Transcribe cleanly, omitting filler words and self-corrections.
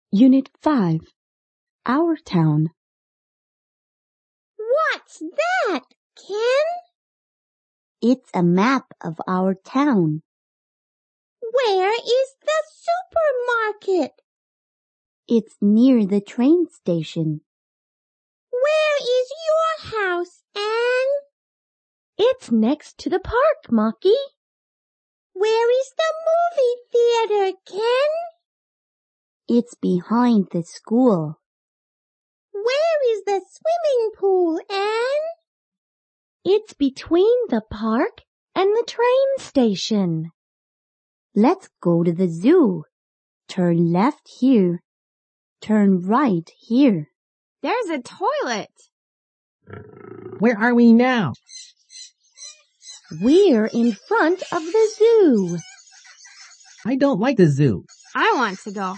Unit 5, Our Town. What's that, Ken? It's a map of our town. Where is the supermarket? It's near the train station. Where is your house, Anne? It's next to the park, Mocky. Where is the movie theater, Ken? It's behind the school. Where is the swimming pool, Anne? It's between the park and the train station. Let's go to the zoo. Turn left here. Turn right here. There's a toilet. Where are we now? We're in front of the zoo. I don't like the zoo. I want to go